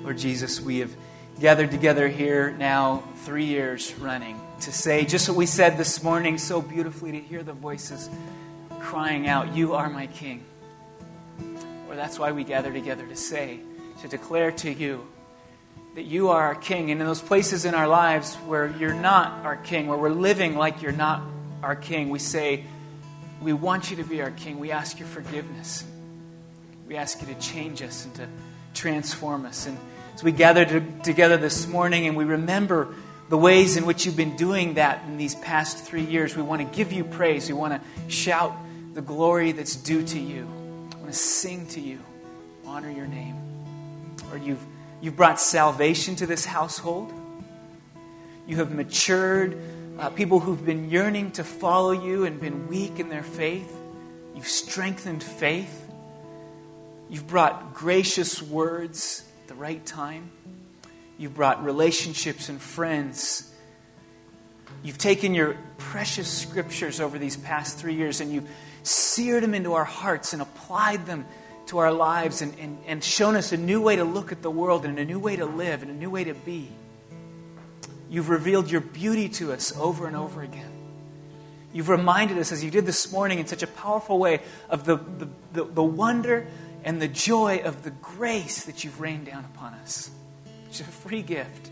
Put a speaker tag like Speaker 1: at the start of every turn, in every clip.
Speaker 1: Lord Jesus, we have gathered together here now 3 years running to say just what we said this morning so beautifully, to hear the voices crying out, "You are my King." Lord, that's why we gather together to say, to declare to you that you are our King. And in those places in our lives where you're not our King, where we're living like you're not our King, we say, we want you to be our King. We ask your forgiveness. We ask you to change us and to transform us. And as we gather together this morning and we remember the ways in which you've been doing that in these past 3 years, we want to give you praise. We want to shout the glory that's due to you. We want to sing to you, honor your name. Lord, you've brought salvation to this household. You have matured people who've been yearning to follow you and been weak in their faith. You've strengthened faith. You've brought gracious words at the right time. You've brought relationships and friends. You've taken your precious scriptures over these past 3 years and you've seared them into our hearts and applied them to our lives and shown us a new way to look at the world and a new way to live and a new way to be. You've revealed your beauty to us over and over again. You've reminded us, as you did this morning in such a powerful way, of the wonder and the joy of the grace that you've rained down upon us. It's a free gift.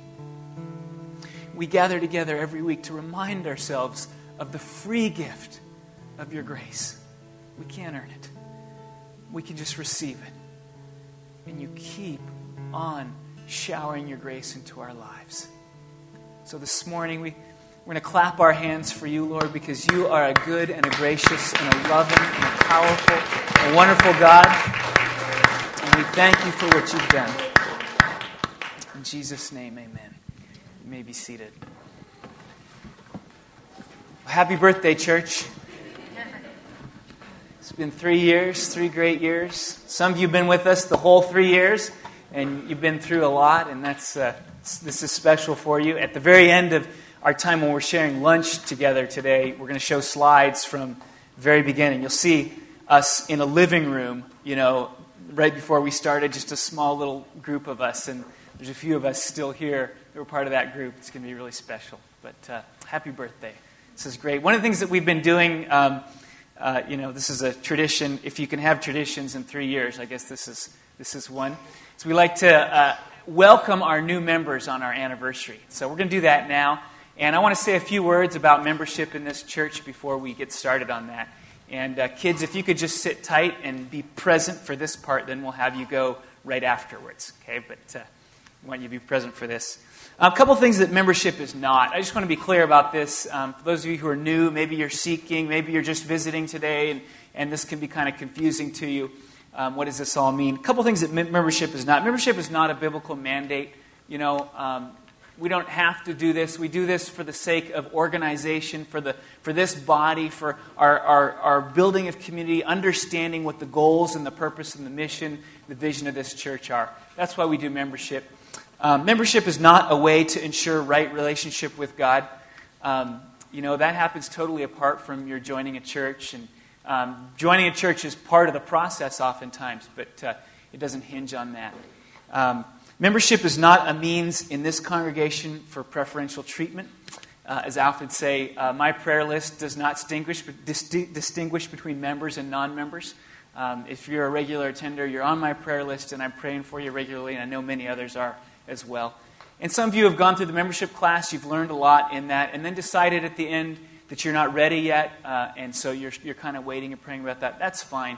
Speaker 1: We gather together every week to remind ourselves of the free gift of your grace. We can't earn it. We can just receive it. And you keep on showering your grace into our lives. So this morning we're going to clap our hands for you, Lord, because you are a good and a gracious and a loving and a powerful, a wonderful God. And we thank you for what you've done. In Jesus' name, amen. You may be seated. Happy birthday, church. It's been 3 years, 3 great years. Some of you have been with us the whole 3 years, and you've been through a lot, and this is special for you. At the very end of our time when we're sharing lunch together today, we're going to show slides from the very beginning. You'll see us in a living room, right before we started, just a small little group of us, and there's a few of us still here that were part of that group. It's going to be really special. But happy birthday. This is great. One of the things that we've been doing, this is a tradition. If you can have traditions in 3 years, I guess this is one. So we like to welcome our new members on our anniversary. So we're going to do that now. And I want to say a few words about membership in this church before we get started on that. And kids, if you could just sit tight and be present for this part, then we'll have you go right afterwards. Okay, but I want you to be present for this. A couple things that membership is not. I just want to be clear about this. For those of you who are new, maybe you're seeking, maybe you're just visiting today, and this can be kind of confusing to you. What does this all mean? A couple things that membership is not. Membership is not a biblical mandate. We don't have to do this. We do this for the sake of organization, for this body, for our building of community, understanding what the goals and the purpose and the mission, the vision of this church are. That's why we do membership. Membership is not a way to ensure right relationship with God. That happens totally apart from your joining a church. And joining a church is part of the process oftentimes, but it doesn't hinge on that. Membership is not a means in this congregation for preferential treatment. As I often say, my prayer list does not distinguish between members and non-members. If you're a regular attender, you're on my prayer list, and I'm praying for you regularly, and I know many others are as well. And some of you have gone through the membership class, you've learned a lot in that, and then decided at the end that you're not ready yet, and so you're kind of waiting and praying about that. That's fine.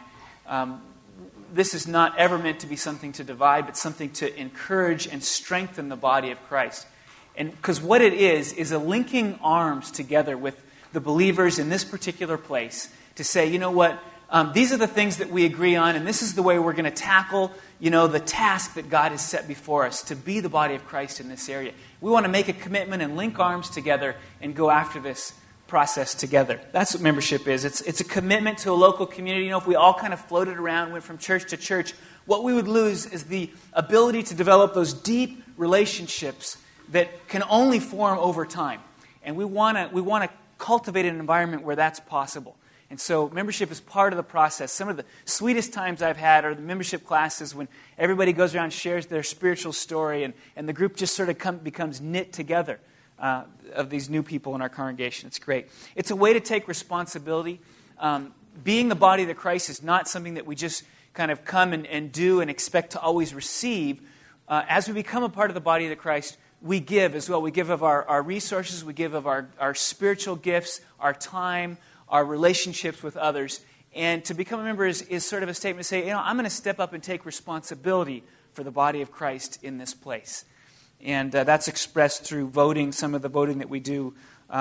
Speaker 1: This is not ever meant to be something to divide, but something to encourage and strengthen the body of Christ. And because what it is a linking arms together with the believers in this particular place to say, you know what, these are the things that we agree on, and this is the way we're going to tackle, the task that God has set before us to be the body of Christ in this area. We want to make a commitment and link arms together and go after this process together. That's what membership is. It's a commitment to a local community. If we all kind of floated around, went from church to church, what we would lose is the ability to develop those deep relationships that can only form over time. And we want to cultivate an environment where that's possible. And so membership is part of the process. Some of the sweetest times I've had are the membership classes when everybody goes around and shares their spiritual story, and the group just sort of becomes knit together of these new people in our congregation. It's great. It's a way to take responsibility. Being the body of Christ is not something that we just kind of come and do and expect to always receive. As we become a part of the body of Christ, we give as well. We give of our resources. We give of our spiritual gifts, our time, our relationships with others. And to become a member is sort of a statement to say, I'm going to step up and take responsibility for the body of Christ in this place. And that's expressed through voting, some of the voting that we do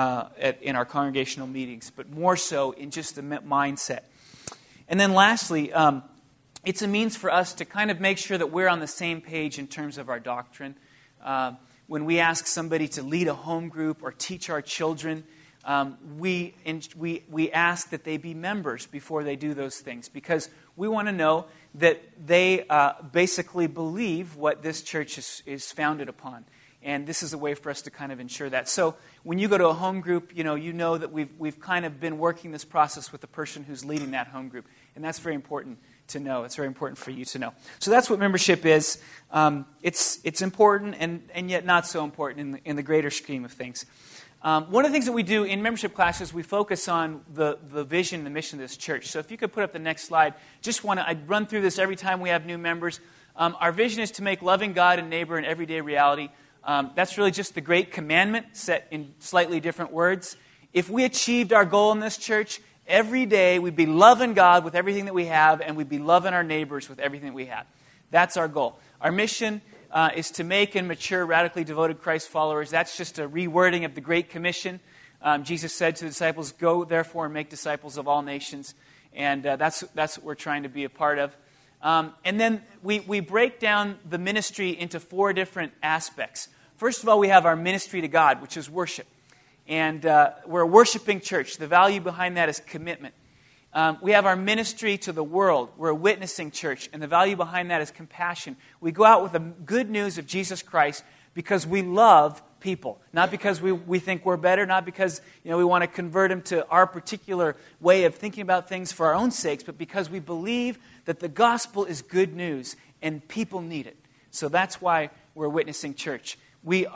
Speaker 1: in our congregational meetings, but more so in just the mindset. And then lastly, it's a means for us to kind of make sure that we're on the same page in terms of our doctrine. When we ask somebody to lead a home group or teach our children, we ask that they be members before they do those things, because we want to know that they basically believe what this church is founded upon. And this is a way for us to kind of ensure that. So when you go to a home group, you know that we've kind of been working this process with the person who's leading that home group. And that's very important to know. It's very important for you to know. So that's what membership is. It's important and yet not so important in the greater scheme of things. One of the things that we do in membership classes, we focus on the vision and the mission of this church. So if you could put up the next slide, I'd run through this every time we have new members. Our vision is to make loving God and neighbor an everyday reality. That's really just the great commandment set in slightly different words. If we achieved our goal in this church, every day we'd be loving God with everything that we have, and we'd be loving our neighbors with everything that we have. That's our goal. Our mission is to make and mature radically devoted Christ followers. That's just a rewording of the Great Commission. Jesus said to the disciples, "Go therefore and make disciples of all nations." And that's what we're trying to be a part of. And then we break down the ministry into 4 different aspects. First of all, we have our ministry to God, which is worship. And we're a worshiping church. The value behind that is commitment. We have our ministry to the world. We're a witnessing church, and the value behind that is compassion. We go out with the good news of Jesus Christ because we love people, not because we think we're better, not because we want to convert them to our particular way of thinking about things for our own sakes, but because we believe that the gospel is good news and people need it. So that's why we're a witnessing church. We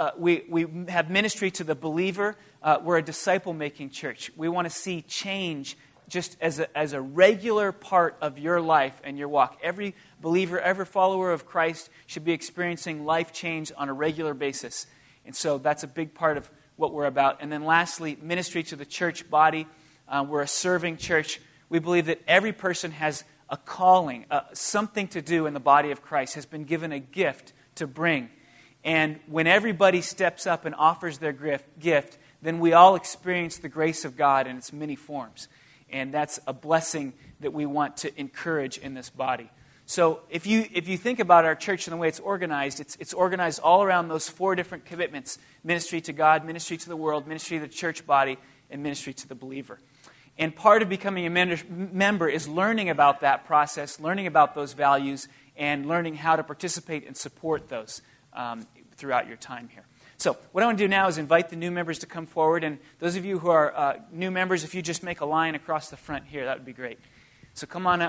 Speaker 1: have ministry to the believer. We're a disciple-making church. We want to see change just as a regular part of your life and your walk. Every believer, every follower of Christ should be experiencing life change on a regular basis. And so that's a big part of what we're about. And then lastly, ministry to the church body. We're a serving church. We believe that every person has a calling, something to do in the body of Christ, has been given a gift to bring. And when everybody steps up and offers their gift, then we all experience the grace of God in its many forms. And that's a blessing that we want to encourage in this body. So if you think about our church and the way it's organized, it's organized all around those 4 different commitments: ministry to God, ministry to the world, ministry to the church body, and ministry to the believer. And part of becoming a member is learning about that process, learning about those values, and learning how to participate and support those throughout your time here. So what I want to do now is invite the new members to come forward. And those of you who are new members, if you just make a line across the front here, that would be great. So come on up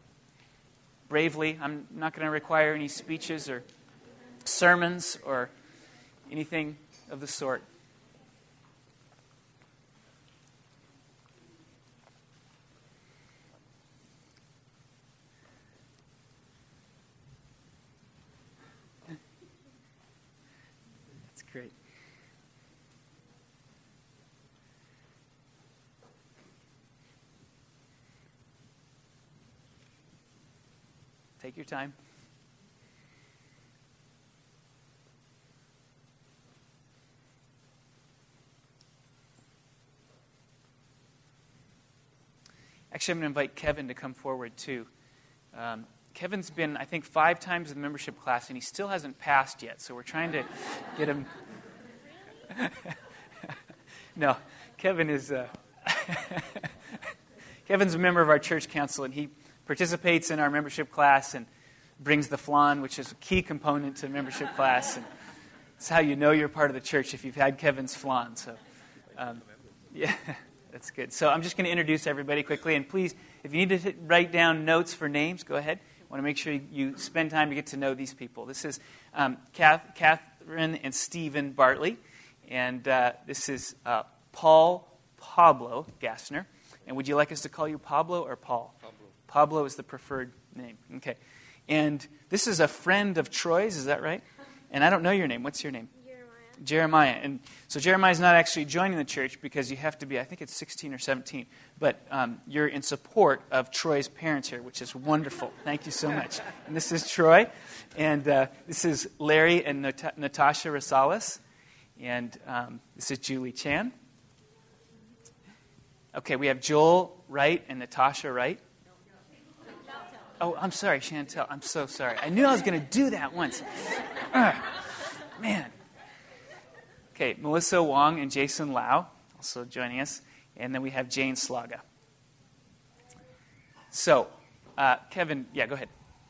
Speaker 1: bravely. I'm not going to require any speeches or sermons or anything of the sort. Great. Take your time. Actually, I'm going to invite Kevin to come forward too. Kevin's been, I think, 5 times in the membership class, and he still hasn't passed yet. So we're trying to get him. No, Kevin is. Kevin's a member of our church council, and he participates in our membership class and brings the flan, which is a key component to membership class. And it's how you know you're part of the church if you've had Kevin's flan. So, yeah. That's good. So I'm just going to introduce everybody quickly. And please, if you need to write down notes for names, go ahead. I want to make sure you spend time to get to know these people. This is Catherine and Stephen Bartley. And this is Pablo Gassner. And would you like us to call you Pablo or Paul?
Speaker 2: Pablo.
Speaker 1: Pablo is the preferred name. Okay. And this is a friend of Troy's, is that right? And I don't know your name. What's your name? Jeremiah. And so Jeremiah's not actually joining the church because you have to be, I think it's 16 or 17. But you're in support of Troy's parents here, which is wonderful. Thank you so much. And this is Troy. And this is Larry and Natasha Rosales. And this is Julie Chan. Okay, we have Joel Wright and Natasha Wright. Oh, I'm sorry, Chantel. I'm so sorry. I knew I was going to do that once. Man. Okay, Melissa Wong and Jason Lau also joining us. And then we have Jane Slaga. So, Kevin, yeah, go ahead.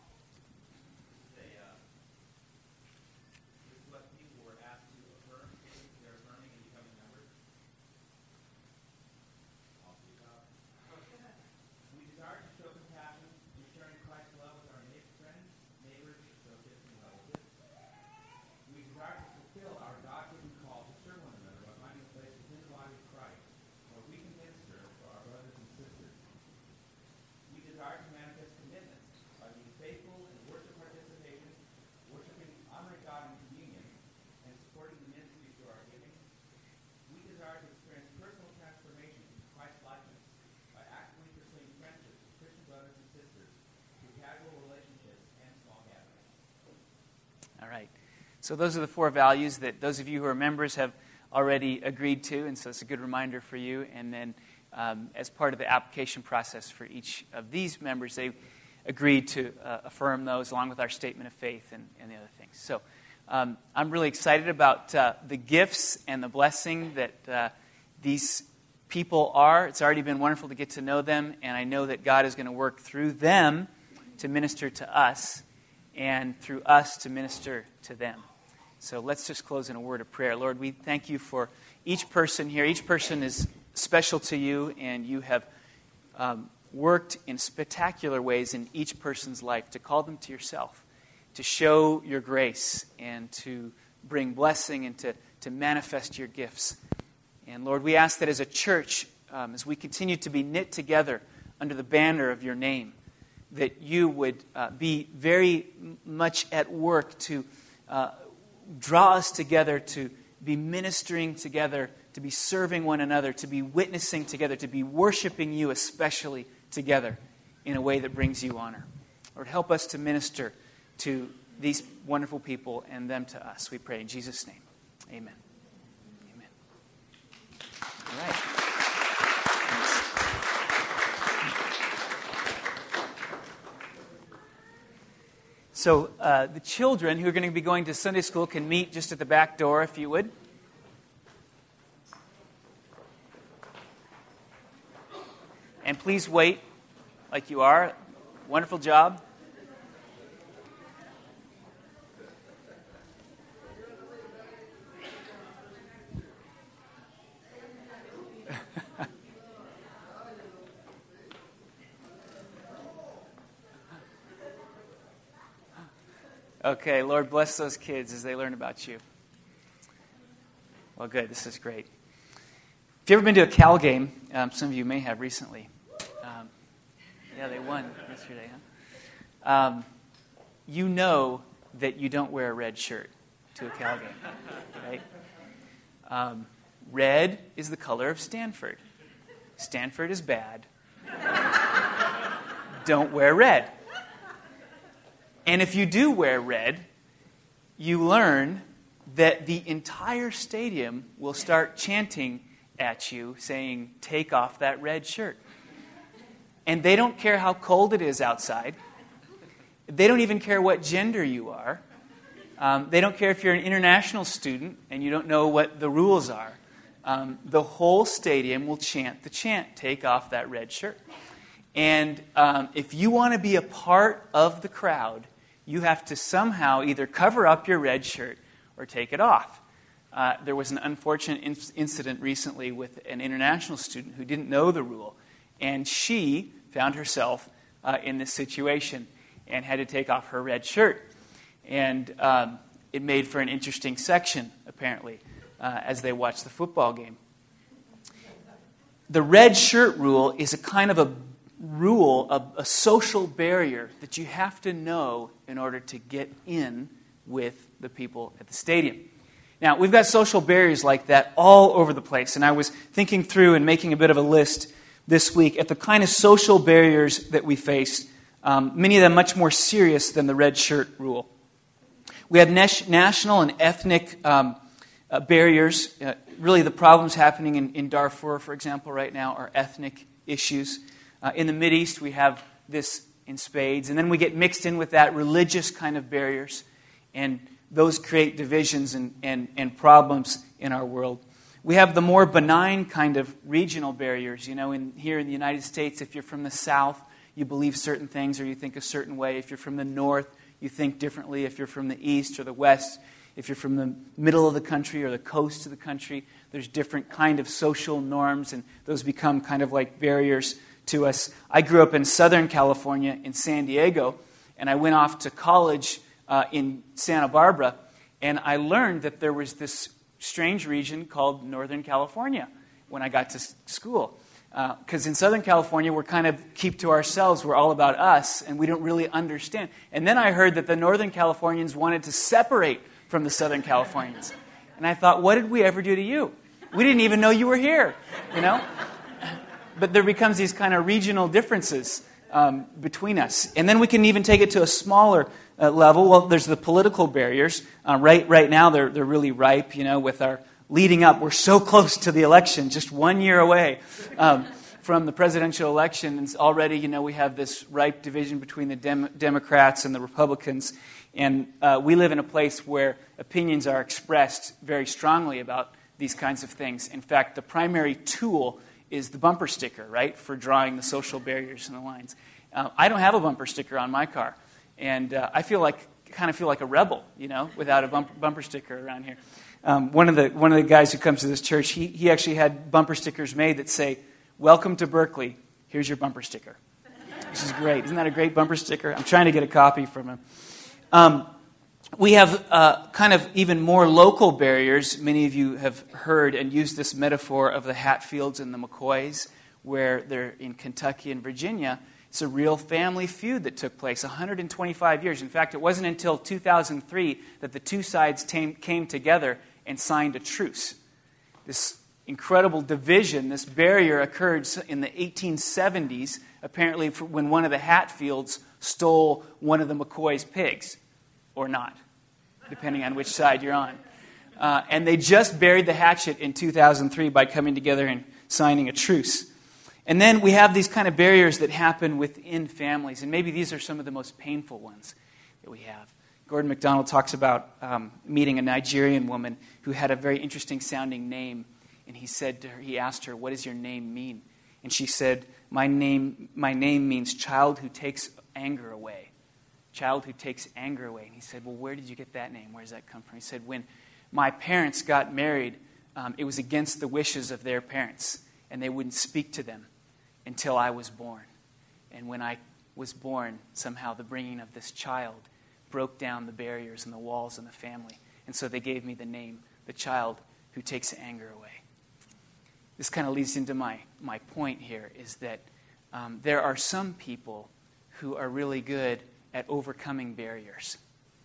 Speaker 1: All right. So those are the 4 values that those of you who are members have already agreed to, and so it's a good reminder for you. And then as part of the application process for each of these members, they agreed to affirm those along with our statement of faith and the other things. So I'm really excited about the gifts and the blessing that these people are. It's already been wonderful to get to know them, and I know that God is going to work through them to minister to us, and through us to minister to them. So let's just close in a word of prayer. Lord, we thank you for each person here. Each person is special to you, and you have worked in spectacular ways in each person's life to call them to yourself, to show your grace, and to bring blessing and to manifest your gifts. And Lord, we ask that as a church, as we continue to be knit together under the banner of your name, that you would be very much at work to draw us together, to be ministering together, to be serving one another, to be witnessing together, to be worshiping you especially together in a way that brings you honor. Lord, help us to minister to these wonderful people and them to us. We pray in Jesus' name. Amen. Amen. All right. So the children who are going to be going to Sunday school can meet just at the back door, if you would. And please wait like you are. Wonderful job. Okay, Lord, bless those kids as they learn about you. Well, good. This is great. If you've ever been to a Cal game, some of you may have recently. Yeah, they won yesterday, huh? You know that you don't wear a red shirt to a Cal game, right? Red is the color of Stanford. Stanford is bad. Don't wear red. And if you do wear red, you learn that the entire stadium will start chanting at you, saying, "Take off that red shirt." And they don't care how cold it is outside. They don't even care what gender you are. They don't care if you're an international student and you don't know what the rules are. The whole stadium will chant the chant, "Take off that red shirt." And if you want to be a part of the crowd, you have to somehow either cover up your red shirt or take it off. There was an unfortunate incident recently with an international student who didn't know the rule, and she found herself in this situation and had to take off her red shirt. And it made for an interesting section, apparently, as they watched the football game. The red shirt rule is a kind of a rule, a social barrier that you have to know in order to get in with the people at the stadium. Now, we've got social barriers like that all over the place, and I was thinking through and making a bit of a list this week at the kind of social barriers that we face, many of them much more serious than the red shirt rule. We have national and ethnic barriers. Really, the problems happening in Darfur, for example, right now are ethnic issues. In the Mideast, we have this in spades. And then we get mixed in with that religious kind of barriers. And those create divisions and problems in our world. We have the more benign kind of regional barriers. You know, here in the United States, if you're from the South, you believe certain things or you think a certain way. If you're from the North, you think differently. If you're from the East or the West, if you're from the middle of the country or the coast of the country, there's different kind of social norms, and those become kind of like barriers to us. I grew up in Southern California, in San Diego, and I went off to college in Santa Barbara, and I learned that there was this strange region called Northern California when I got to school. Because in Southern California, we're kind of keep to ourselves. We're all about us, and we don't really understand. And then I heard that the Northern Californians wanted to separate from the Southern Californians. And I thought, what did we ever do to you? We didn't even know you were here, you know? But there becomes these kind of regional differences between us. And then we can even take it to a smaller level. Well, there's the political barriers. Right now, they're really ripe, you know, with our leading up. We're so close to the election, just 1 year away from the presidential election. And already, you know, we have this ripe division between the Democrats and the Republicans. And we live in a place where opinions are expressed very strongly about these kinds of things. In fact, the primary tool is the bumper sticker, right, for drawing the social barriers and the lines. I don't have a bumper sticker on my car, and I kind of feel like a rebel, you know, without a bumper sticker around here. One of the guys who comes to this church, he actually had bumper stickers made that say, "Welcome to Berkeley. Here's your bumper sticker." Which is great. Isn't that a great bumper sticker? I'm trying to get a copy from him. We have kind of even more local barriers. Many of you have heard and used this metaphor of the Hatfields and the McCoys, where they're in Kentucky and Virginia. It's a real family feud that took place 125 years. In fact, it wasn't until 2003 that the two sides came together and signed a truce. This incredible division, this barrier occurred in the 1870s, apparently when one of the Hatfields stole one of the McCoy's pigs. Or not, depending on which side you're on. And they just buried the hatchet in 2003 by coming together and signing a truce. And then we have these kind of barriers that happen within families, and maybe these are some of the most painful ones that we have. Gordon MacDonald talks about meeting a Nigerian woman who had a very interesting sounding name, and he asked her, "What does your name mean?" And she said, my name means child who takes anger away. Child who takes anger away." And he said, "Well, where did you get that name? Where does that come from?" He said, "When my parents got married, it was against the wishes of their parents, and they wouldn't speak to them until I was born. And when I was born, somehow the bringing of this child broke down the barriers and the walls in the family. And so they gave me the name, the child who takes anger away." This kind of leads into my point here, is that there are some people who are really good at overcoming barriers,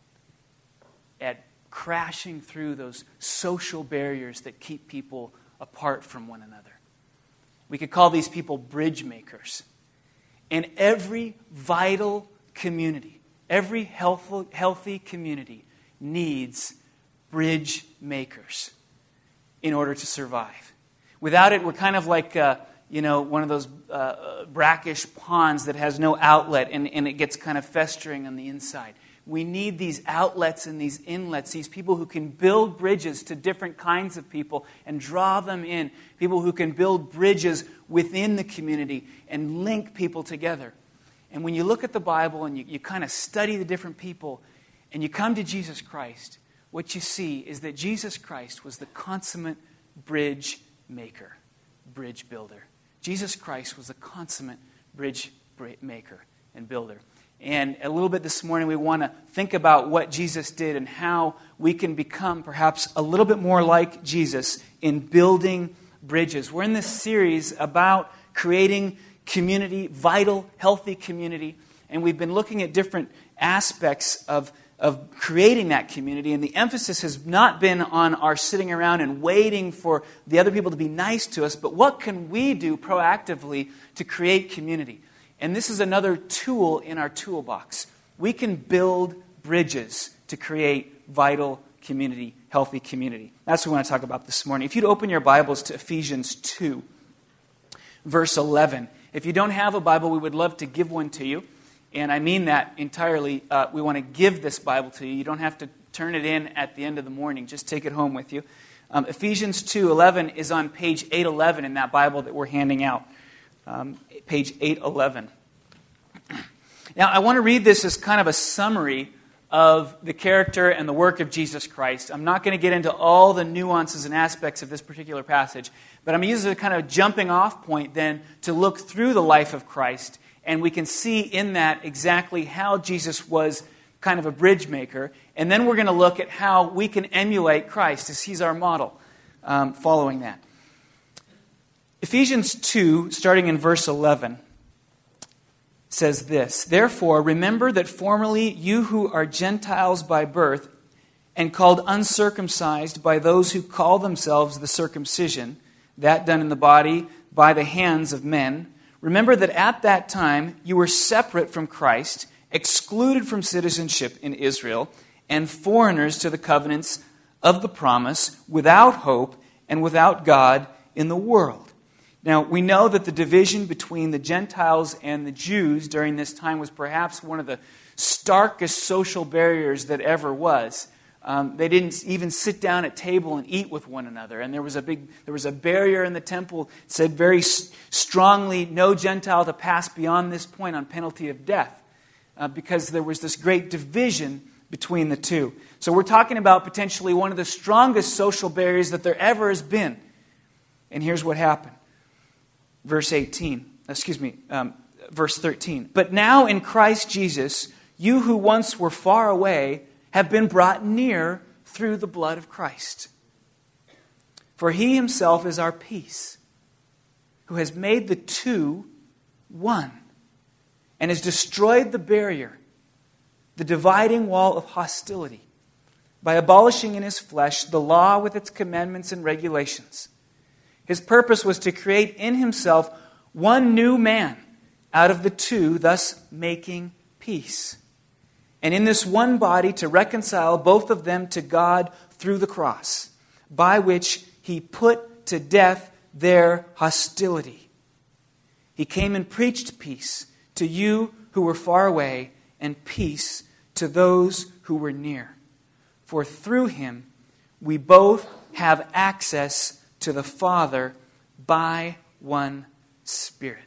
Speaker 1: at crashing through those social barriers that keep people apart from one another. We could call these people bridge makers. And every vital community, every healthy community needs bridge makers in order to survive. Without it, we're kind of like one of those brackish ponds that has no outlet, and it gets kind of festering on the inside. We need these outlets and these inlets, these people who can build bridges to different kinds of people and draw them in, people who can build bridges within the community and link people together. And when you look at the Bible and you kind of study the different people and you come to Jesus Christ, what you see is that Jesus Christ was the consummate bridge maker, bridge builder. Jesus Christ was the consummate bridge maker and builder. And a little bit this morning, we want to think about what Jesus did and how we can become perhaps a little bit more like Jesus in building bridges. We're in this series about creating community, vital, healthy community. And we've been looking at different aspects of creating that community. And the emphasis has not been on our sitting around and waiting for the other people to be nice to us, but what can we do proactively to create community? And this is another tool in our toolbox. We can build bridges to create vital community, healthy community. That's what we want to talk about this morning. If you'd open your Bibles to Ephesians 2, verse 11. If you don't have a Bible, we would love to give one to you. And I mean that entirely. We want to give this Bible to you. You don't have to turn it in at the end of the morning. Just take it home with you. Ephesians 2:11 is on page 811 in that Bible that we're handing out. Page 811. Now, I want to read this as kind of a summary of the character and the work of Jesus Christ. I'm not going to get into all the nuances and aspects of this particular passage, but I'm going to use it as a kind of jumping off point then to look through the life of Christ, and we can see in that exactly how Jesus was kind of a bridge maker, and then we're going to look at how we can emulate Christ as He's our model following that. Ephesians 2, starting in verse 11, says this, "Therefore, remember that formerly you who are Gentiles by birth and called uncircumcised by those who call themselves the circumcision, that done in the body by the hands of men, remember that at that time you were separate from Christ, excluded from citizenship in Israel, and foreigners to the covenants of the promise, without hope and without God in the world." Now, we know that the division between the Gentiles and the Jews during this time was perhaps one of the starkest social barriers that ever was. They didn't even sit down at table and eat with one another. And there was a barrier in the temple that said very strongly, no Gentile to pass beyond this point on penalty of death, because there was this great division between the two. So we're talking about potentially one of the strongest social barriers that there ever has been. And here's what happened. Verse 13. "But now in Christ Jesus, you who once were far away have been brought near through the blood of Christ. For He Himself is our peace, who has made the two one, and has destroyed the barrier, the dividing wall of hostility, by abolishing in His flesh the law with its commandments and regulations. His purpose was to create in Himself one new man out of the two, thus making peace. And in this one body to reconcile both of them to God through the cross, by which He put to death their hostility. He came and preached peace to you who were far away, and peace to those who were near. For through Him we both have access to the Father by one Spirit."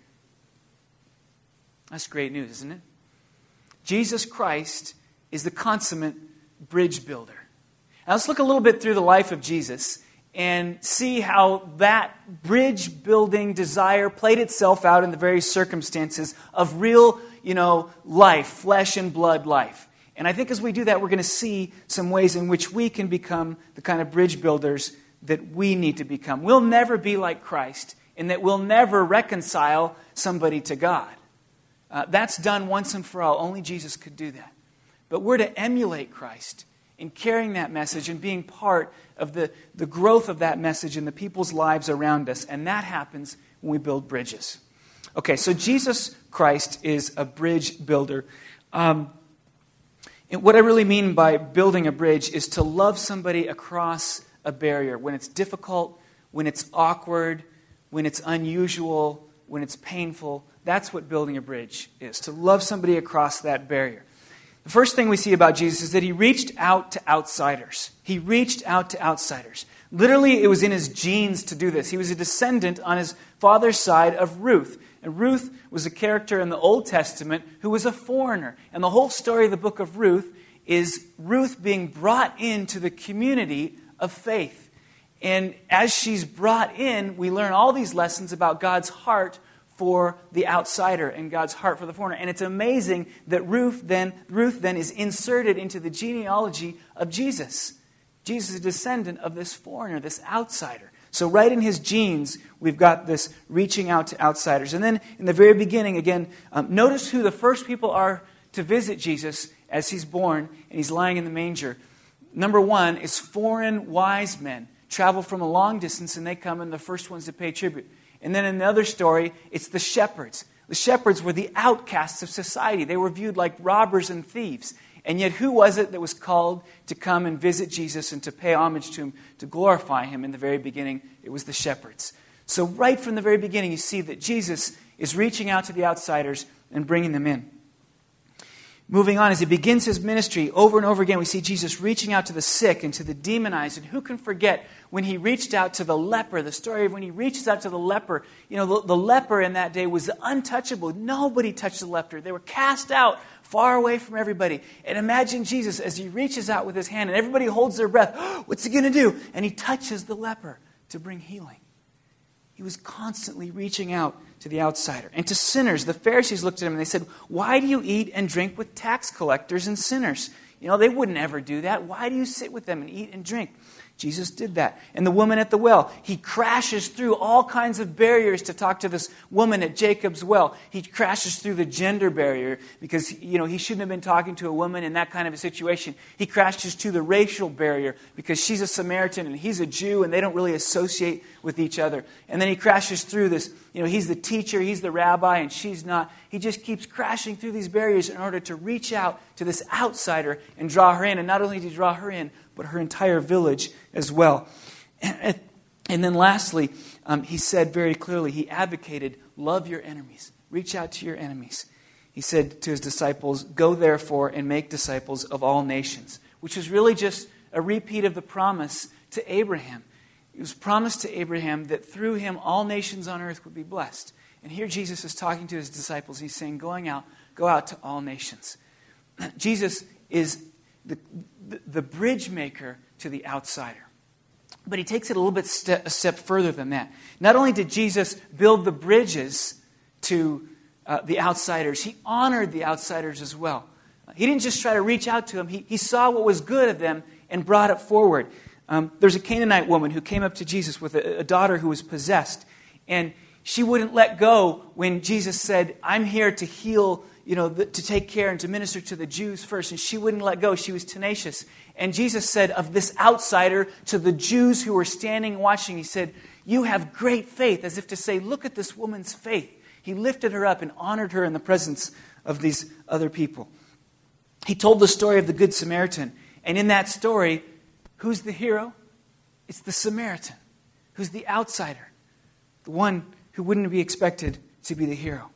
Speaker 1: That's great news, isn't it? Jesus Christ is the consummate bridge builder. Now let's look a little bit through the life of Jesus and see how that bridge building desire played itself out in the very circumstances of real, life, flesh and blood life. And I think as we do that, we're going to see some ways in which we can become the kind of bridge builders that we need to become. We'll never be like Christ in that we'll never reconcile somebody to God. That's done once and for all. Only Jesus could do that. But we're to emulate Christ in carrying that message and being part of the growth of that message in the people's lives around us. And that happens when we build bridges. Okay, so Jesus Christ is a bridge builder. And what I really mean by building a bridge is to love somebody across a barrier when it's difficult, when it's awkward, when it's unusual, when it's painful. That's what building a bridge is, to love somebody across that barrier. The first thing we see about Jesus is that He reached out to outsiders. He reached out to outsiders. Literally, it was in His genes to do this. He was a descendant on His father's side of Ruth. And Ruth was a character in the Old Testament who was a foreigner. And the whole story of the book of Ruth is Ruth being brought into the community of faith. And as she's brought in, we learn all these lessons about God's heart for the outsider and God's heart for the foreigner. And it's amazing that Ruth then is inserted into the genealogy of Jesus. Jesus is a descendant of this foreigner, this outsider. So right in his genes, we've got this reaching out to outsiders. And then in the very beginning, again, notice who the first people are to visit Jesus as he's born and he's lying in the manger. Number one is foreign wise men. Travel from a long distance and they come and the first ones to pay tribute. And then in another story, it's the shepherds. The shepherds were the outcasts of society. They were viewed like robbers and thieves. And yet who was it that was called to come and visit Jesus and to pay homage to him, to glorify him in the very beginning? It was the shepherds. So right from the very beginning, you see that Jesus is reaching out to the outsiders and bringing them in. Moving on, as he begins his ministry, over and over again, we see Jesus reaching out to the sick and to the demonized. And who can forget when he reached out to the leper, the story of when he reaches out to the leper. You know, the leper in that day was untouchable. Nobody touched the leper. They were cast out far away from everybody. And imagine Jesus as he reaches out with his hand and everybody holds their breath. Oh, what's he going to do? And he touches the leper to bring healing. He was constantly reaching out to the outsider. And to sinners, the Pharisees looked at him and they said, why do you eat and drink with tax collectors and sinners? You know, they wouldn't ever do that. Why do you sit with them and eat and drink? Jesus did that. And the woman at the well, he crashes through all kinds of barriers to talk to this woman at Jacob's well. He crashes through the gender barrier because, you know, he shouldn't have been talking to a woman in that kind of a situation. He crashes through the racial barrier because she's a Samaritan and he's a Jew and they don't really associate with each other. And then he crashes through this, you know, he's the teacher, he's the rabbi, and she's not. He just keeps crashing through these barriers in order to reach out to this outsider and draw her in. And not only to draw her in, but her entire village as well. And then lastly, he said very clearly, he advocated, love your enemies. Reach out to your enemies. He said to his disciples, go therefore and make disciples of all nations, which is really just a repeat of the promise to Abraham. It was promised to Abraham that through him all nations on earth would be blessed. And here Jesus is talking to his disciples. He's saying, go out to all nations. Jesus is the bridge maker to the outsider. But he takes it a little bit a step further than that. Not only did Jesus build the bridges to the outsiders, he honored the outsiders as well. He didn't just try to reach out to them. He saw what was good of them and brought it forward. There's a Canaanite woman who came up to Jesus with a daughter who was possessed. And she wouldn't let go when Jesus said, I'm here to heal, to take care and to minister to the Jews first. And she wouldn't let go. She was tenacious. And Jesus said of this outsider to the Jews who were standing watching, he said, you have great faith, as if to say, look at this woman's faith. He lifted her up and honored her in the presence of these other people. He told the story of the Good Samaritan. And in that story, who's the hero? It's the Samaritan. Who's the outsider? The one who wouldn't be expected to be the hero.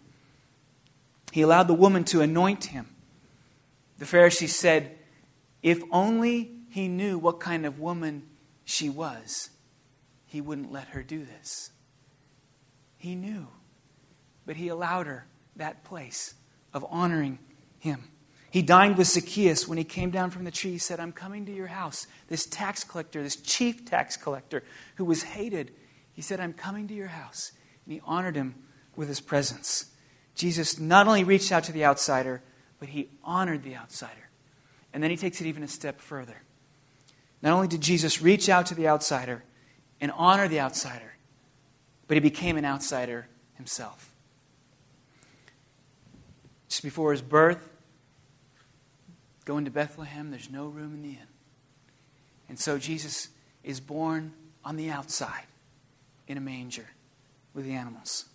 Speaker 1: He allowed the woman to anoint him. The Pharisees said, if only he knew what kind of woman she was, he wouldn't let her do this. He knew, but he allowed her that place of honoring him. He dined with Zacchaeus when he came down from the tree. He said, I'm coming to your house. This tax collector, this chief tax collector who was hated, he said, I'm coming to your house. And he honored him with his presence. Jesus not only reached out to the outsider, but he honored the outsider. And then he takes it even a step further. Not only did Jesus reach out to the outsider and honor the outsider, but he became an outsider himself. Just before his birth, going to Bethlehem, there's no room in the inn. And so Jesus is born on the outside in a manger with the animals.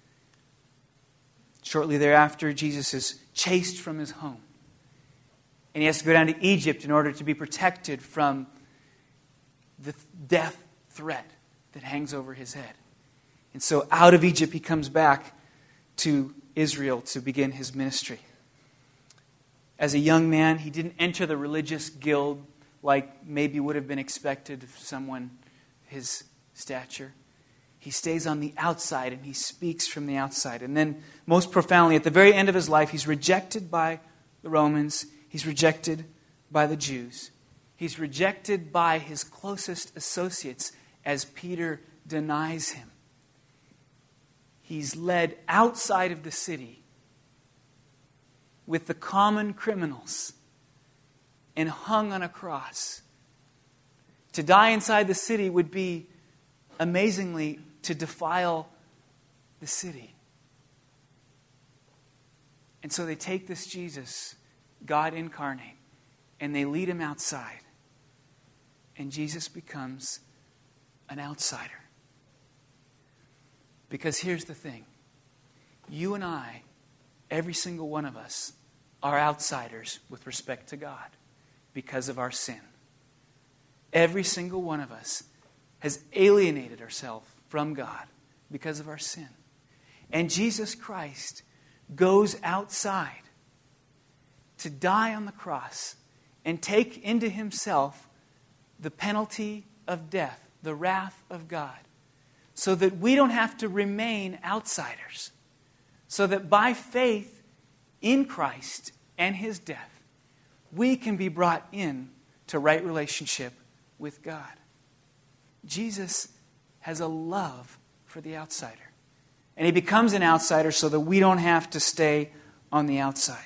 Speaker 1: Shortly thereafter, Jesus is chased from his home. And he has to go down to Egypt in order to be protected from the death threat that hangs over his head. And so out of Egypt, he comes back to Israel to begin his ministry. As a young man, he didn't enter the religious guild like maybe would have been expected of someone his stature. He stays on the outside and he speaks from the outside. And then, most profoundly, at the very end of his life, he's rejected by the Romans. He's rejected by the Jews. He's rejected by his closest associates as Peter denies him. He's led outside of the city with the common criminals and hung on a cross. To die inside the city would be, amazingly, to defile the city. And so they take this Jesus, God incarnate, and they lead him outside. And Jesus becomes an outsider. Because here's the thing. You and I, every single one of us, are outsiders with respect to God because of our sin. Every single one of us has alienated ourselves from God because of our sin. And Jesus Christ goes outside to die on the cross and take into himself the penalty of death, the wrath of God, so that we don't have to remain outsiders, so that by faith in Christ and his death, we can be brought in to right relationship with God. Jesus has a love for the outsider. And he becomes an outsider so that we don't have to stay on the outside.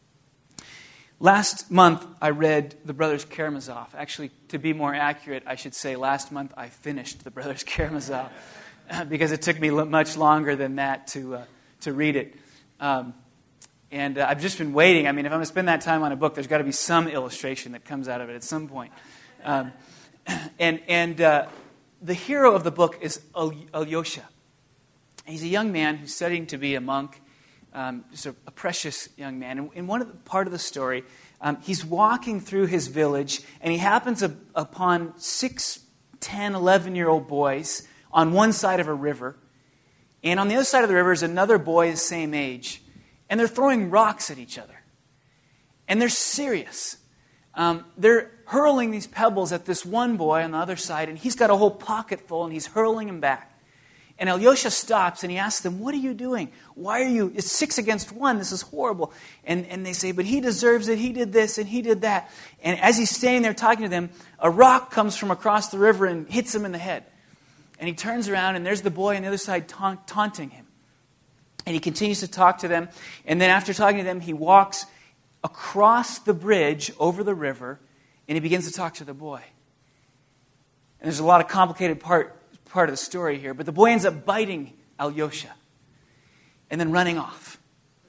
Speaker 1: Last month, I read The Brothers Karamazov. Actually, to be more accurate, I should say last month I finished The Brothers Karamazov because it took me much longer than that to read it. And I've just been waiting. I mean, if I'm going to spend that time on a book, there's got to be some illustration that comes out of it at some point. The hero of the book is Alyosha. He's a young man who's studying to be a monk, just a precious young man. And in part of the story, he's walking through his village, and he happens upon 6, 10, 11-year-old boys on one side of a river. And on the other side of the river is another boy the same age. And they're throwing rocks at each other. And they're serious. They're hurling these pebbles at this one boy on the other side, and he's got a whole pocket full, and he's hurling them back. And Alyosha stops, and he asks them, "What are you doing? Why are you... It's 6 against 1. This is horrible." And they say, "But he deserves it. He did this, and he did that." And as he's standing there talking to them, a rock comes from across the river and hits him in the head. And he turns around, and there's the boy on the other side taunting him. And he continues to talk to them. And then after talking to them, he walks across the bridge over the river, and he begins to talk to the boy. And there's a lot of complicated part of the story here, but the boy ends up biting Alyosha and then running off.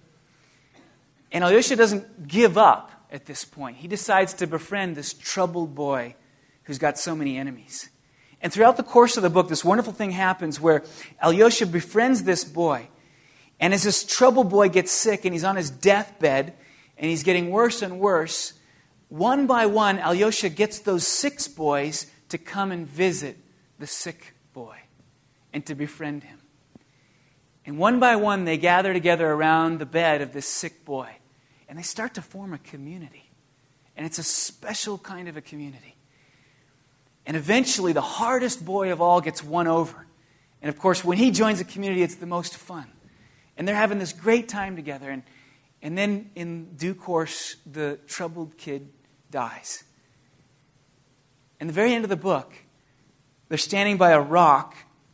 Speaker 1: And Alyosha doesn't give up at this point. He decides to befriend this troubled boy who's got so many enemies. And throughout the course of the book, this wonderful thing happens where Alyosha befriends this boy. And as this troubled boy gets sick and he's on his deathbed and he's getting worse and worse, one by one, Alyosha gets those 6 boys to come and visit the sick boy and to befriend him. And one by one, they gather together around the bed of this sick boy. And they start to form a community. And it's a special kind of a community. And eventually, the hardest boy of all gets won over. And of course, when he joins a community, it's the most fun. And they're having this great time together. And then, in due course, the troubled kid dies. And the very end of the book, they're standing by a rock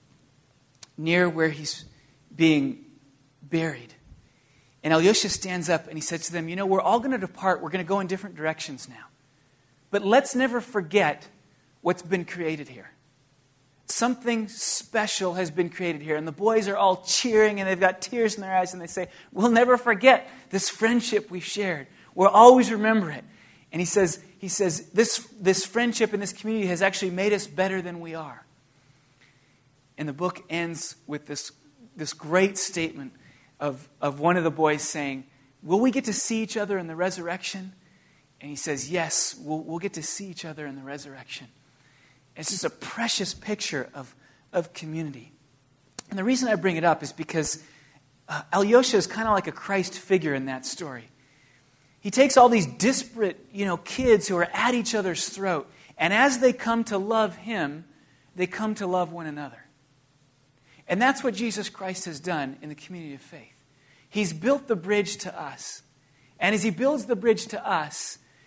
Speaker 1: near where he's being buried. And Alyosha stands up and he says to them, "You know, we're all going to depart. We're going to go in different directions now. But let's never forget what's been created here. Something special has been created here." And the boys are all cheering and they've got tears in their eyes and they say, "We'll never forget this friendship we've shared. We'll always remember it." And he says, this friendship and this community has actually made us better than we are. And the book ends with this great statement of one of the boys saying, "Will we get to see each other in the resurrection?" And he says, "Yes, we'll get to see each other in the resurrection." It's just a precious picture of community. And the reason I bring it up is because Alyosha is kind of like a Christ figure in that story. He takes all these disparate, kids who are at each other's throat, and as they come to love him, they come to love one another. And that's what Jesus Christ has done in the community of faith. He's built the bridge to us. And as he builds the bridge to us,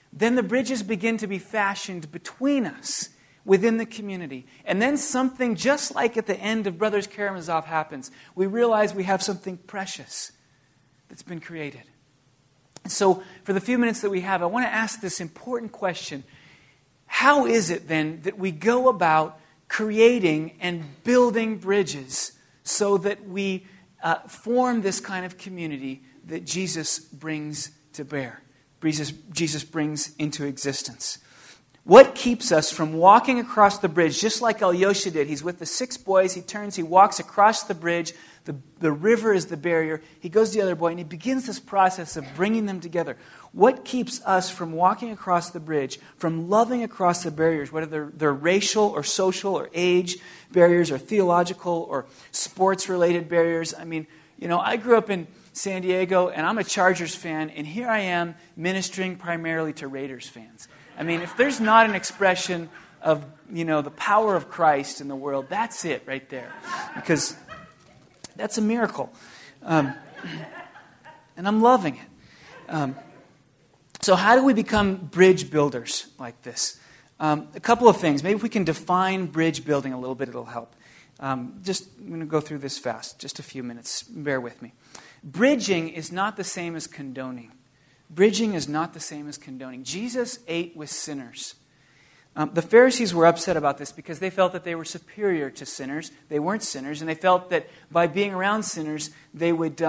Speaker 1: then the bridges begin to be fashioned between us within the community. And then something just like at the end of Brothers Karamazov happens. We realize we have something precious that's been created. And so for the few minutes that we have, I want to ask this important question. How is it then that we go about creating and building bridges so that we form this kind of community that Jesus brings to bear? Jesus brings into existence. What keeps us from walking across the bridge, just like Alyosha did? He's with the 6 boys. He turns, he walks across the bridge. The river is the barrier. He goes to the other boy, and he begins this process of bringing them together. What keeps us from walking across the bridge, from loving across the barriers, whether they're racial or social or age barriers or theological or sports-related barriers? I mean, I grew up in San Diego, and I'm a Chargers fan, and here I am ministering primarily to Raiders fans. I mean, if there's not an expression of, the power of Christ in the world, that's it right there. Because that's a miracle. And I'm loving it. So how do we become bridge builders like this? A couple of things. Maybe if we can define bridge building a little bit, it'll help. I'm going to go through this fast, just a few minutes. Bear with me. Bridging is not the same as condoning. Bridging is not the same as condoning. Jesus ate with sinners. The Pharisees were upset about this because they felt that they were superior to sinners. They weren't sinners, and they felt that by being around sinners, it would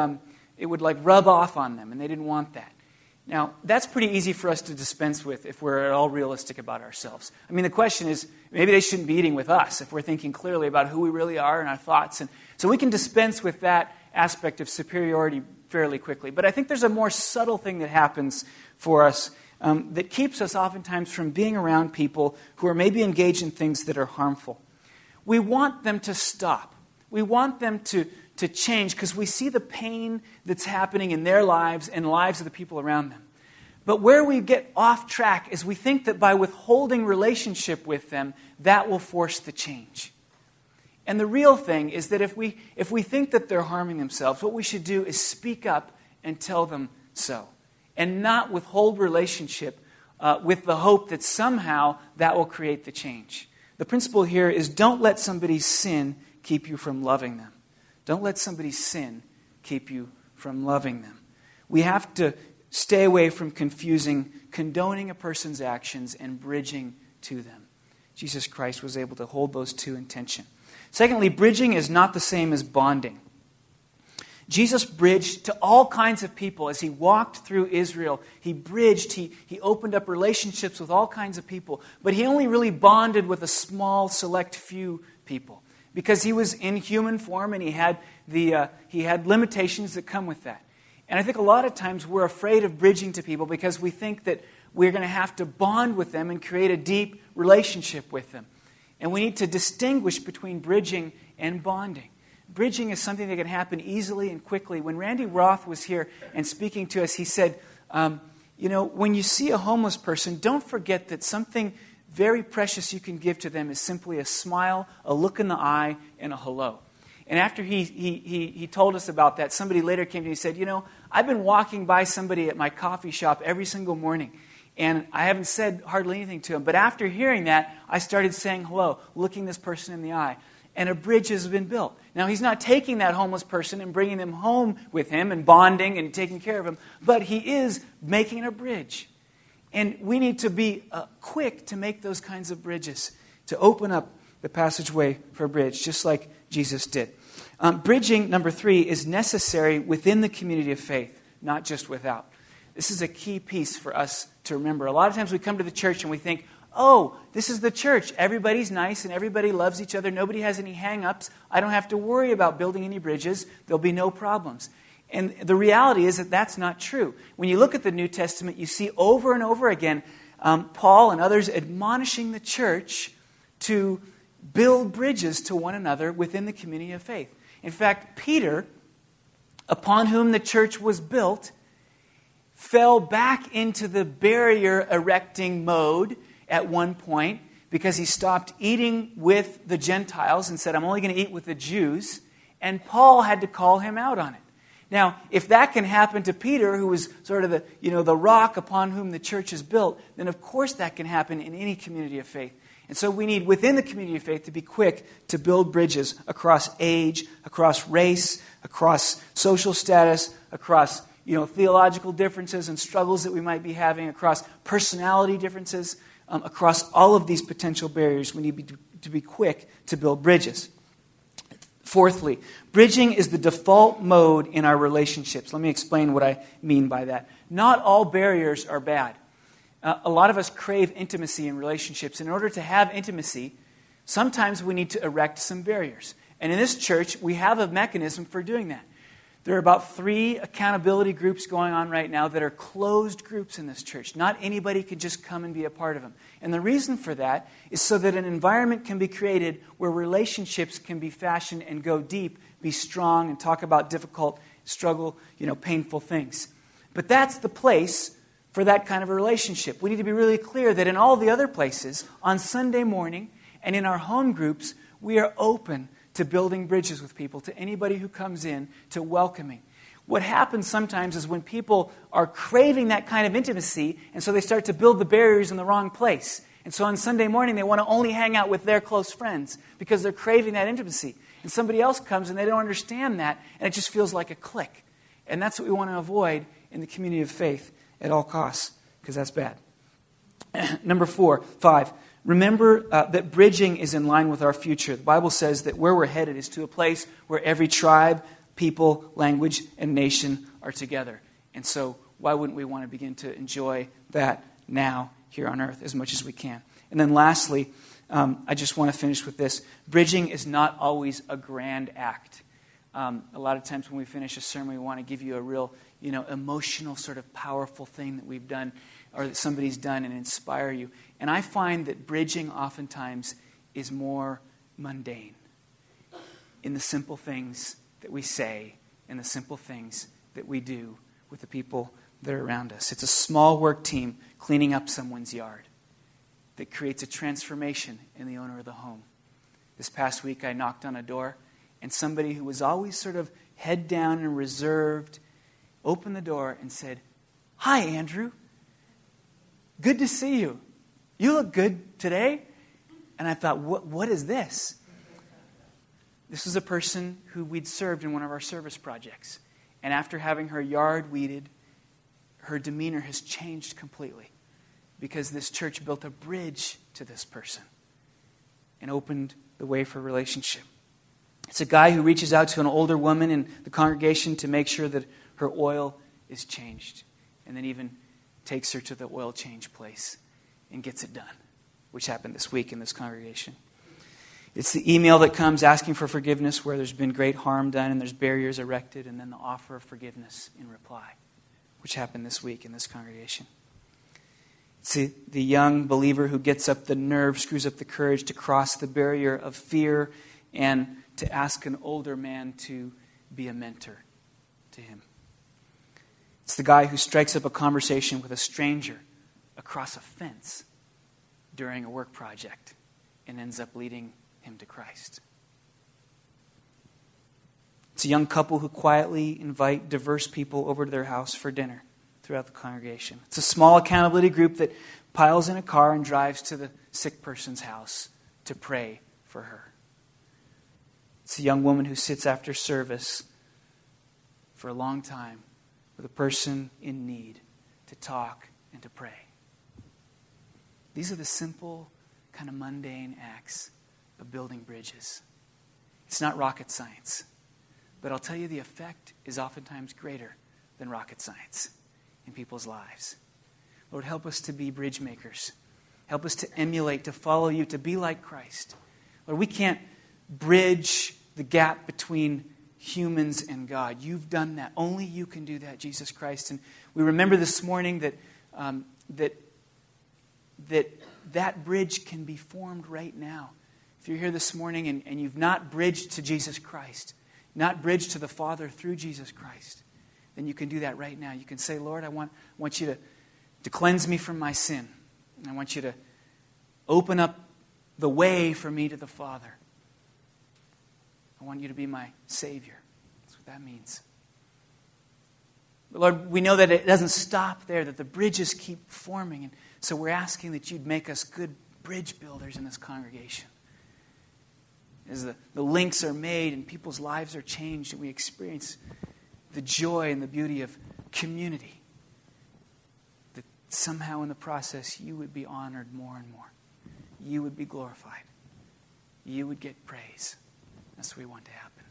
Speaker 1: rub off on them, and they didn't want that. Now, that's pretty easy for us to dispense with if we're at all realistic about ourselves. I mean, the question is, maybe they shouldn't be eating with us if we're thinking clearly about who we really are and our thoughts. And so we can dispense with that aspect of superiority fairly quickly. But I think there's a more subtle thing that happens for us that keeps us oftentimes from being around people who are maybe engaged in things that are harmful. We want them to stop. We want them to change because we see the pain that's happening in their lives and the lives of the people around them. But where we get off track is we think that by withholding relationship with them, that will force the change. And the real thing is that if we think that they're harming themselves, what we should do is speak up and tell them so. And not withhold relationship with the hope that somehow that will create the change. The principle here is don't let somebody's sin keep you from loving them. Don't let somebody's sin keep you from loving them. We have to stay away from confusing condoning a person's actions and bridging to them. Jesus Christ was able to hold those two in tension. Secondly, bridging is not the same as bonding. Jesus bridged to all kinds of people as he walked through Israel. He bridged, he opened up relationships with all kinds of people. But he only really bonded with a small, select few people. Because he was in human form and he had limitations that come with that. And I think a lot of times we're afraid of bridging to people because we think that we're going to have to bond with them and create a deep relationship with them. And we need to distinguish between bridging and bonding. Bridging is something that can happen easily and quickly. When Randy Roth was here and speaking to us, he said, when you see a homeless person, don't forget that something very precious you can give to them is simply a smile, a look in the eye, and a hello. And after he told us about that, somebody later came to me and said, I've been walking by somebody at my coffee shop every single morning, and I haven't said hardly anything to him. But after hearing that, I started saying hello, looking this person in the eye. And a bridge has been built. Now, he's not taking that homeless person and bringing them home with him and bonding and taking care of him, but he is making a bridge. And we need to be quick to make those kinds of bridges, to open up the passageway for a bridge, just like Jesus did. Bridging, number 3, is necessary within the community of faith, not just without. This is a key piece for us to remember. A lot of times we come to the church and we think, oh, this is the church. Everybody's nice and everybody loves each other. Nobody has any hang-ups. I don't have to worry about building any bridges. There'll be no problems. And the reality is that that's not true. When you look at the New Testament, you see over and over again Paul and others admonishing the church to build bridges to one another within the community of faith. In fact, Peter, upon whom the church was built, fell back into the barrier erecting mode at one point because he stopped eating with the Gentiles and said, I'm only going to eat with the Jews. And Paul had to call him out on it. Now, if that can happen to Peter, who was sort of the rock upon whom the church is built, then of course that can happen in any community of faith. And so we need, within the community of faith, to be quick to build bridges across age, across race, across social status, across theological differences and struggles that we might be having, across personality differences, across all of these potential barriers. We need to be quick to build bridges. Fourthly, bridging is the default mode in our relationships. Let me explain what I mean by that. Not all barriers are bad. A lot of us crave intimacy in relationships. In order to have intimacy, sometimes we need to erect some barriers. And in this church, we have a mechanism for doing that. There are about 3 accountability groups going on right now that are closed groups in this church. Not anybody can just come and be a part of them. And the reason for that is so that an environment can be created where relationships can be fashioned and go deep, be strong, and talk about difficult, painful things. But that's the place for that kind of a relationship. We need to be really clear that in all the other places, on Sunday morning and in our home groups, we are open to building bridges with people, to anybody who comes in, to welcoming. What happens sometimes is when people are craving that kind of intimacy, and so they start to build the barriers in the wrong place. And so on Sunday morning, they want to only hang out with their close friends because they're craving that intimacy. And somebody else comes and they don't understand that, and it just feels like a clique. And that's what we want to avoid in the community of faith at all costs, because that's bad. Number 5. Remember that bridging is in line with our future. The Bible says that where we're headed is to a place where every tribe, people, language, and nation are together. And so why wouldn't we want to begin to enjoy that now here on earth as much as we can? And then lastly, I just want to finish with this. Bridging is not always a grand act. A lot of times when we finish a sermon, we want to give you a real emotional sort of powerful thing that we've done or that somebody's done and inspire you. And I find that bridging oftentimes is more mundane in the simple things that we say and the simple things that we do with the people that are around us. It's a small work team cleaning up someone's yard that creates a transformation in the owner of the home. This past week I knocked on a door and somebody who was always sort of head down and reserved opened the door and said, "Hi, Andrew. Good to see you. You look good today." And I thought, what is this? This was a person who we'd served in one of our service projects. And after having her yard weeded, her demeanor has changed completely because this church built a bridge to this person and opened the way for relationship. It's a guy who reaches out to an older woman in the congregation to make sure that her oil is changed, and then even takes her to the oil change place and gets it done, which happened this week in this congregation. It's the email that comes asking for forgiveness where there's been great harm done and there's barriers erected, and then the offer of forgiveness in reply, which happened this week in this congregation. It's the young believer who gets up the nerve, screws up the courage to cross the barrier of fear and to ask an older man to be a mentor to him. It's the guy who strikes up a conversation with a stranger across a fence during a work project and ends up leading him to Christ. It's a young couple who quietly invite diverse people over to their house for dinner throughout the congregation. It's a small accountability group that piles in a car and drives to the sick person's house to pray for her. It's a young woman who sits after service for a long time with a person in need to talk and to pray. These are the simple, kind of mundane acts of building bridges. It's not rocket science, but I'll tell you the effect is oftentimes greater than rocket science in people's lives. Lord, help us to be bridge makers. Help us to emulate, to follow you, to be like Christ. Lord, we can't bridge the gap between humans and God. You've done that. Only you can do that, Jesus Christ. And we remember this morning that that bridge can be formed right now. If you're here this morning and you've not bridged to Jesus Christ, not bridged to the Father through Jesus Christ, then you can do that right now. You can say, Lord, I want you to cleanse me from my sin. I want you to open up the way for me to the Father. I want you to be my Savior. That's what that means. But Lord, we know that it doesn't stop there, that the bridges keep forming. And so we're asking that you'd make us good bridge builders in this congregation. As the links are made and people's lives are changed and we experience the joy and the beauty of community, that somehow in the process you would be honored more and more. You would be glorified. You would get praise. That's what we want to happen.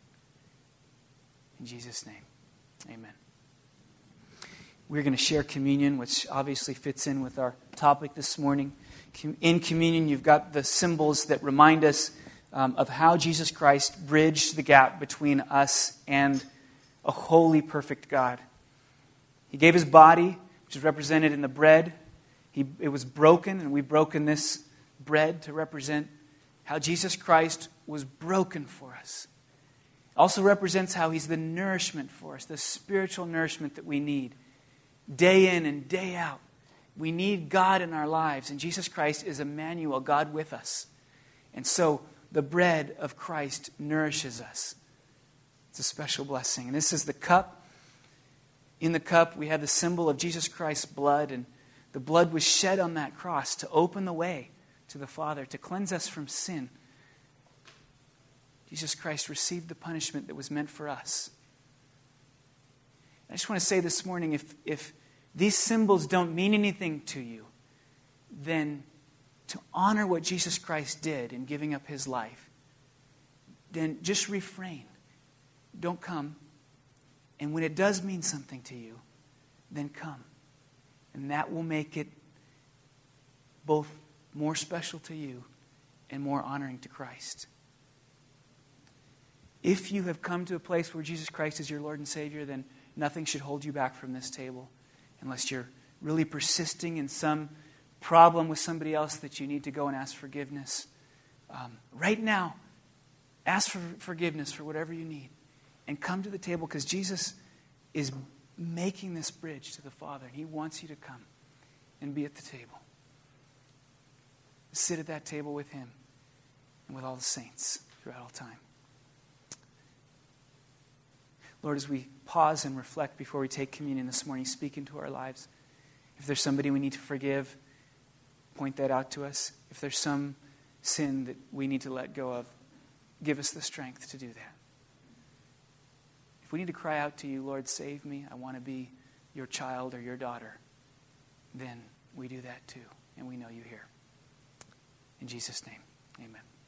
Speaker 1: In Jesus' name, amen. We're going to share communion, which obviously fits in with our topic this morning. In communion, you've got the symbols that remind us of how Jesus Christ bridged the gap between us and a holy, perfect God. He gave his body, which is represented in the bread. It was broken, and we've broken this bread to represent how Jesus Christ was broken for us. It also represents how he's the nourishment for us, the spiritual nourishment that we need. Day in and day out, we need God in our lives, and Jesus Christ is Emmanuel, God with us. And so the bread of Christ nourishes us. It's a special blessing. And this is the cup. In the cup, we have the symbol of Jesus Christ's blood, and the blood was shed on that cross to open the way to the Father, to cleanse us from sin. Jesus Christ received the punishment that was meant for us. I just want to say this morning, if these symbols don't mean anything to you, then to honor what Jesus Christ did in giving up his life, then just refrain. Don't come. And when it does mean something to you, then come. And that will make it both more special to you and more honoring to Christ. If you have come to a place where Jesus Christ is your Lord and Savior, then nothing should hold you back from this table, unless you're really persisting in some problem with somebody else that you need to go and ask forgiveness. Right now, ask for forgiveness for whatever you need. And come to the table, because Jesus is making this bridge to the Father. And he wants you to come and be at the table. Sit at that table with him and with all the saints throughout all time. Lord, as we pause and reflect before we take communion this morning, speak into our lives. If there's somebody we need to forgive, point that out to us. If there's some sin that we need to let go of, give us the strength to do that. If we need to cry out to you, Lord, save me, I want to be your child or your daughter, then we do that too, and we know you hear. In Jesus' name, amen.